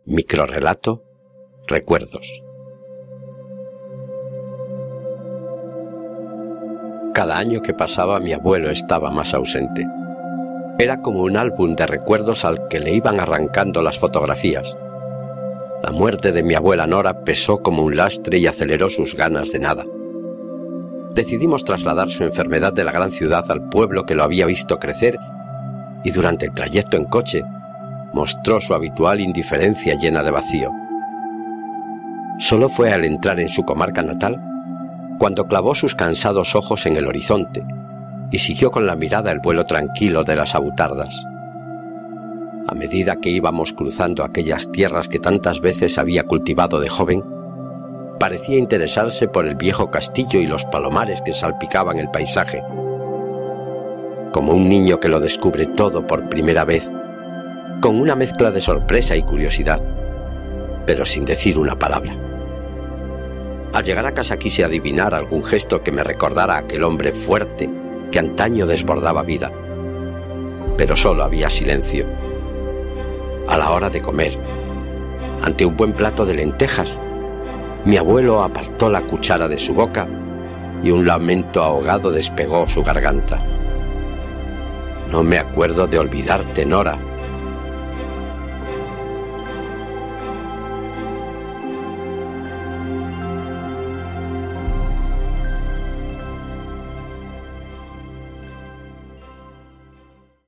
Microrrelato, recuerdos. Cada año que pasaba mi abuelo estaba más ausente. Era como un álbum de recuerdos al que le iban arrancando las fotografías. La muerte de mi abuela Nora pesó como un lastre y aceleró sus ganas de nada. Decidimos trasladar su enfermedad de la gran ciudad al pueblo que lo había visto crecer, y durante el trayecto en coche mostró su habitual indiferencia llena de vacío. Solo fue al entrar en su comarca natal cuando clavó sus cansados ojos en el horizonte y siguió con la mirada el vuelo tranquilo de las avutardas. A medida que íbamos cruzando aquellas tierras que tantas veces había cultivado de joven, parecía interesarse por el viejo castillo y los palomares que salpicaban el paisaje. Como un niño que lo descubre todo por primera vez, con una mezcla de sorpresa y curiosidad, pero sin decir una palabra. Al llegar a casa quise adivinar algún gesto que me recordara a aquel hombre fuerte que antaño desbordaba vida, pero solo había silencio. A la hora de comer, ante un buen plato de lentejas, mi abuelo apartó la cuchara de su boca y un lamento ahogado despegó su garganta. «No me acuerdo de olvidarte, Nora»,